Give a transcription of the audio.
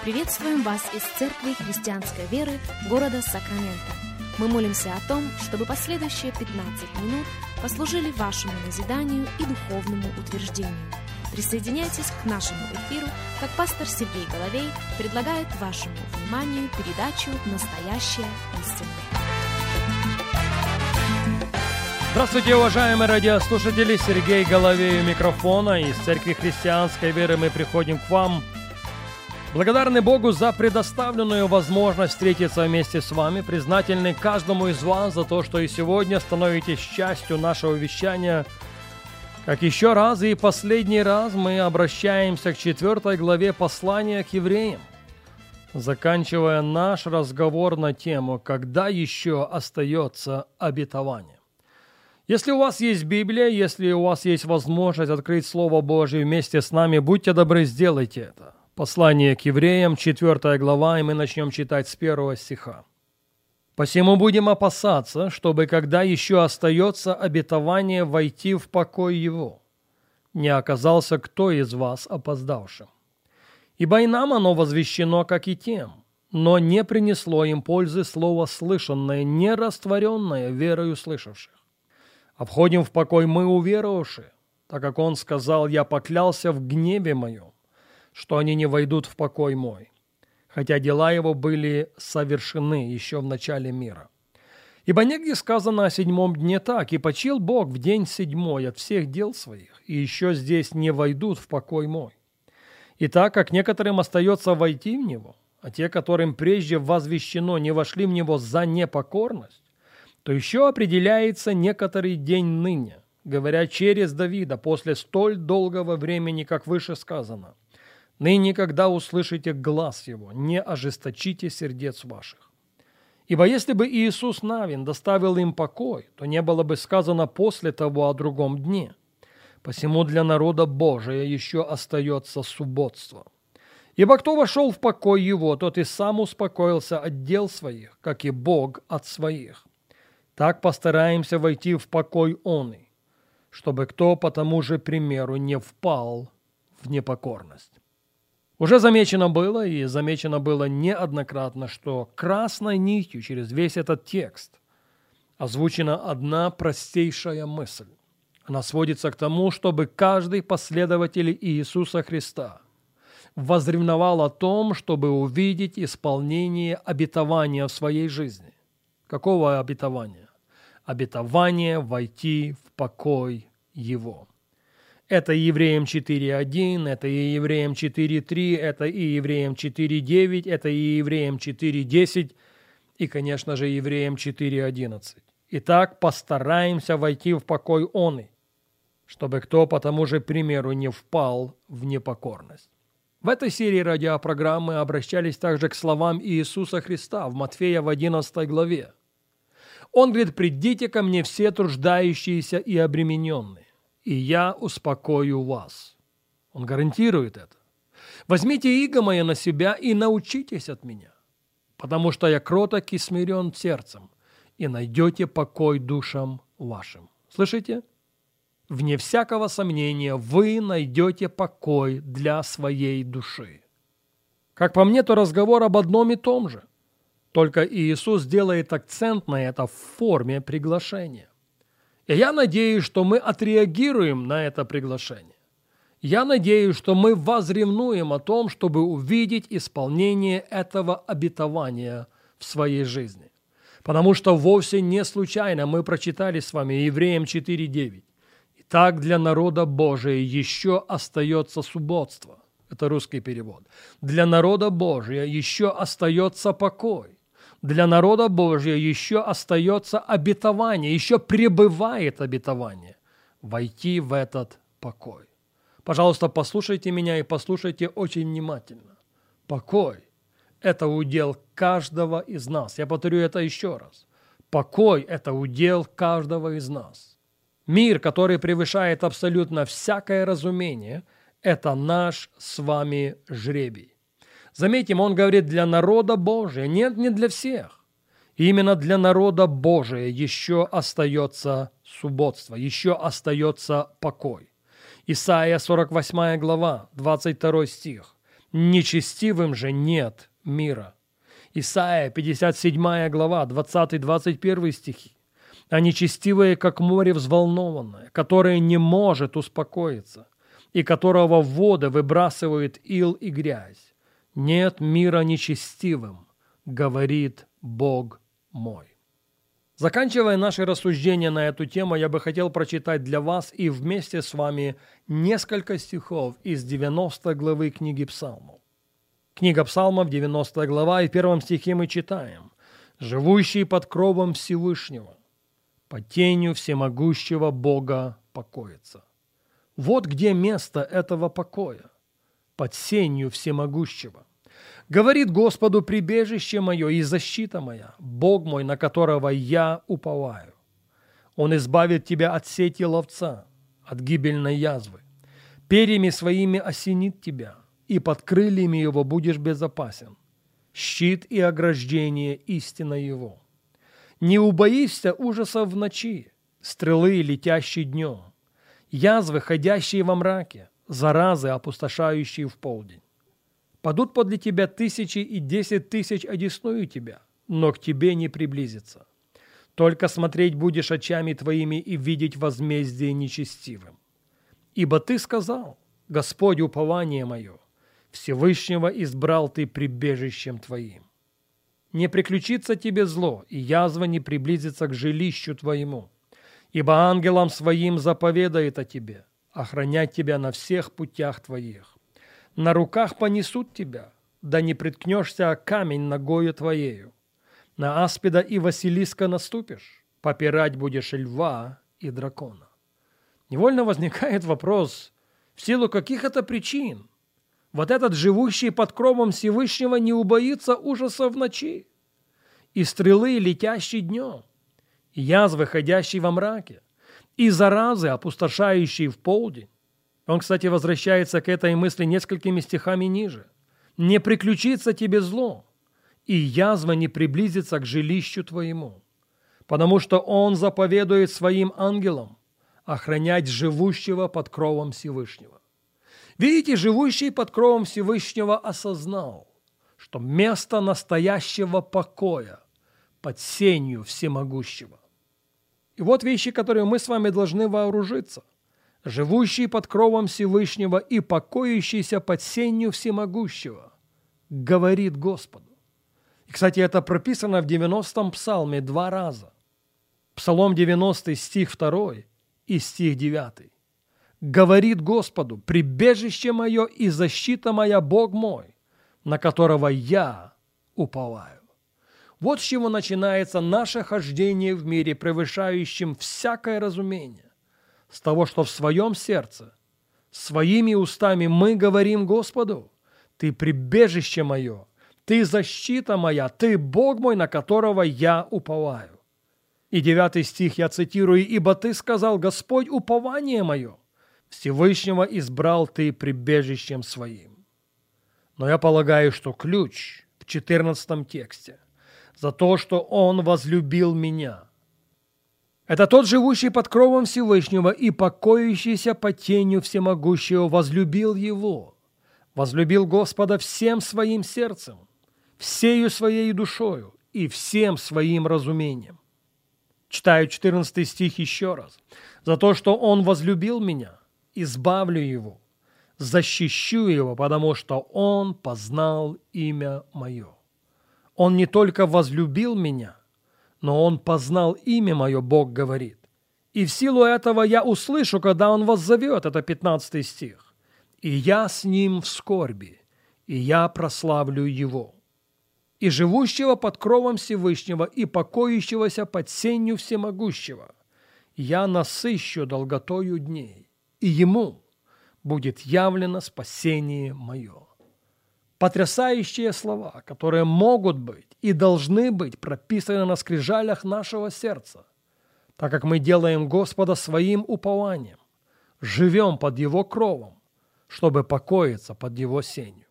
Приветствуем вас из Церкви Христианской Веры города Сакраменто. Мы молимся о том, чтобы последующие 15 минут послужили вашему назиданию и духовному утверждению. Присоединяйтесь к нашему эфиру, как пастор Сергей Головей предлагает вашему вниманию передачу «Настоящая истина». Здравствуйте, уважаемые радиослушатели! Сергей Головей у микрофона. Из Церкви Христианской Веры мы приходим к вам. Благодарны Богу за предоставленную возможность встретиться вместе с вами, признательны каждому из вас за то, что и сегодня становитесь частью нашего вещания. Как еще раз и последний раз мы обращаемся к 4 главе послания к евреям, заканчивая наш разговор на тему «Когда еще остается обетование?». Если у вас есть Библия, если у вас есть возможность открыть Слово Божие вместе с нами, будьте добры, сделайте это. Послание к евреям, 4 глава, и мы начнем читать с 1 стиха. «Посему будем опасаться, чтобы, когда еще остается обетование войти в покой его, не оказался кто из вас опоздавшим. Ибо и нам оно возвещено, как и тем, но не принесло им пользы слово слышанное, не растворенное верою слышавших. А входим в покой мы, уверовавшие, так как он сказал: «Я поклялся в гневе моем, что они не войдут в покой мой, хотя дела его были совершены еще в начале мира. Ибо негде сказано о 7 дне так: и почил Бог в день 7 от всех дел своих, и еще здесь не войдут в покой мой. И так как некоторым остается войти в него, а те, которым прежде возвещено, не вошли в него за непокорность, то еще определяется некоторый день ныне, говоря через Давида, после столь долгого времени, как выше сказано: ныне, когда услышите глас его, не ожесточите сердец ваших. Ибо если бы Иисус Навин доставил им покой, то не было бы сказано после того о другом дне. Посему для народа Божия еще остается субботство. Ибо кто вошел в покой его, тот и сам успокоился от дел своих, как и Бог от своих. Так постараемся войти в покой оный, чтобы кто по тому же примеру не впал в непокорность». Уже замечено было неоднократно, что красной нитью через весь этот текст озвучена одна простейшая мысль. Она сводится к тому, чтобы каждый последователь Иисуса Христа возревновал о том, чтобы увидеть исполнение обетования в своей жизни. Какого обетования? Обетование войти в покой Его. Это и Евреям 4.1, это и Евреям 4.3, это и Евреям 4.9, это и Евреям 4.10 и, конечно же, Евреям 4.11. Итак, постараемся войти в покой оный, чтобы кто по тому же примеру не впал в непокорность. В этой серии радиопрограммы обращались также к словам Иисуса Христа в Матфея в 11 главе. Он говорит: «Придите ко мне все труждающиеся и обремененные, и я успокою вас». Он гарантирует это. «Возьмите иго мое на себя и научитесь от меня, потому что я кроток и смирен сердцем, и найдете покой душам вашим». Слышите? Вне всякого сомнения, вы найдете покой для своей души. Как по мне, то разговор об одном и том же, только Иисус делает акцент на это в форме приглашения. И я надеюсь, что мы отреагируем на это приглашение. Я надеюсь, что мы возревнуем о том, чтобы увидеть исполнение этого обетования в своей жизни. Потому что вовсе не случайно мы прочитали с вами Евреям 4.9. «Итак, для народа Божия еще остается субботство». Это русский перевод. «Для народа Божия еще остается покой. Для народа Божия еще остается обетование, еще пребывает обетование войти в этот покой». Пожалуйста, послушайте меня и послушайте очень внимательно. Покой – это удел каждого из нас. Я повторю это еще раз. Покой – это удел каждого из нас. Мир, который превышает абсолютно всякое разумение, это наш с вами жребий. Заметим, он говорит для народа Божия, нет, не для всех. Именно для народа Божия еще остается субботство, еще остается покой. Исайя 48 глава, 22 стих. нечестивым же нет мира». Исайя, 57 глава, 20-21 стихи. «А нечестивые, как море взволнованное, которое не может успокоиться, и которого воды выбрасывают ил и грязь. Нет мира нечестивым, говорит Бог мой». Заканчивая наши рассуждения на эту тему, я бы хотел прочитать для вас и вместе с вами несколько стихов из 90 главы книги Псалмов. Книга Псалмов, 90 глава, и в 1 стихе мы читаем: «Живущий под кровом Всевышнего, под тенью всемогущего Бога покоится». Вот где место этого покоя, под сенью всемогущего. «Говорит Господу прибежище мое и защита моя, Бог мой, на которого я уповаю. Он избавит тебя от сети ловца, от гибельной язвы. Перьями своими осенит тебя, и под крыльями его будешь безопасен. Щит и ограждение истина его. Не убоишься ужасов в ночи, стрелы, летящие днем, язвы, ходящие во мраке, заразы, опустошающие в полдень. Падут подле тебя 1000 и 10 000 одесную тебя, но к тебе не приблизится. Только смотреть будешь очами твоими и видеть возмездие нечестивым. Ибо ты сказал: Господь, упование мое, Всевышнего избрал ты прибежищем твоим. Не приключится тебе зло, и язва не приблизится к жилищу твоему, ибо ангелам своим заповедает о тебе, охранять тебя на всех путях твоих. На руках понесут тебя, да не приткнешься о камень ногою твоею. На аспида и василиска наступишь, попирать будешь льва и дракона». Невольно возникает вопрос, в силу каких это причин вот этот живущий под кровом Всевышнего не убоится ужаса в ночи, и стрелы, летящие днем, и язвы, ходящие во мраке, и заразы, опустошающие в полдень. Он, кстати, возвращается к этой мысли несколькими стихами ниже. «Не приключится тебе зло, и язва не приблизится к жилищу твоему, потому что он заповедует своим ангелам охранять живущего под кровом Всевышнего». Видите, живущий под кровом Всевышнего осознал, что место настоящего покоя под сенью всемогущего. И вот вещи, которые мы с вами должны вооружиться. Живущий под кровом Всевышнего и покоящийся под сенью всемогущего говорит Господу. И, кстати, это прописано в 90-м псалме 2 раза. Псалом 90, стих 2 и стих 9. «Говорит Господу: прибежище мое и защита моя, Бог мой, на которого я уповаю». Вот с чего начинается наше хождение в мире, превышающем всякое разумение. С того, что в своем сердце, своими устами мы говорим Господу: «Ты прибежище мое, Ты защита моя, Ты Бог мой, на которого я уповаю». И 9 стих я цитирую: «Ибо Ты сказал: Господь, упование мое, Всевышнего избрал Ты прибежищем своим». Но я полагаю, что ключ в 14 тексте за то, что Он возлюбил меня. Это тот, живущий под кровом Всевышнего и покоящийся под тенью всемогущего, возлюбил Его, возлюбил Господа всем своим сердцем, всею своей душою и всем своим разумением. Читаю 14 стих еще раз. «За то, что Он возлюбил меня, избавлю Его, защищу Его, потому что Он познал имя Мое». Он не только возлюбил меня, но Он познал имя Мое, Бог говорит. И в силу этого я услышу, когда Он вас зовет, это 15 стих. «И я с Ним в скорби, и я прославлю Его». И живущего под кровом Всевышнего и покоящегося под сенью всемогущего я насыщу долготою дней, и Ему будет явлено спасение мое». Потрясающие слова, которые могут быть и должны быть прописаны на скрижалях нашего сердца, так как мы делаем Господа своим упованием, живем под Его кровом, чтобы покоиться под Его сенью.